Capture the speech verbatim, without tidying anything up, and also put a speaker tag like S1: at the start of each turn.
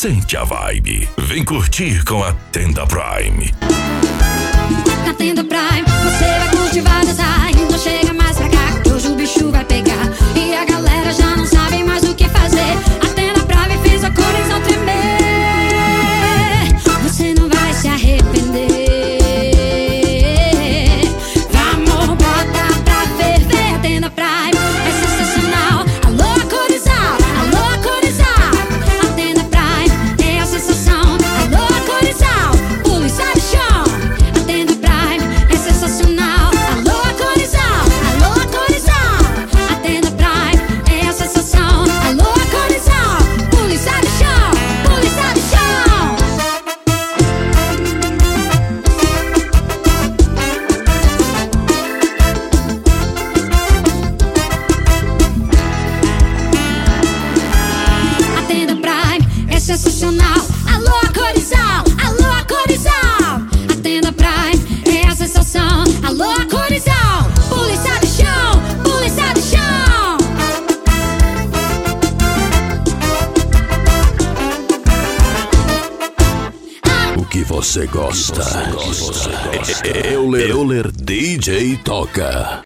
S1: Sente a vibe. Vem curtir com a Tenda Prime.
S2: Na Tenda Prime, você vai curtir várias ai. Não chega mais pra cá, que hoje o bicho vai pegar. E a galera já não sabe mais o que fazer. A Tenda Prime fez a coração tremer. Você não vai se arrepender. Vamos, bota pra ferver. A Tenda Prime é sensacional. Alô, Corizal, alô, Corizal. A Tenda Prime é a sensação. Alô, Corizal, pula e sai do chão. A Tenda Prime é sensacional. Alô, Corizal, alô, Corizal. A Tenda Prime é a sensação. Alô, Corizal, pula e sai do chão, pula e sai do chão. A Tenda Prime é sensacional. Alô, Corizal, alô, Corizal. A Tenda Prime é a sensação. Alô, Corizal, pula e sai do chão, pula e sai do chão.
S1: O que você gosta? Euler, Euler D J toca.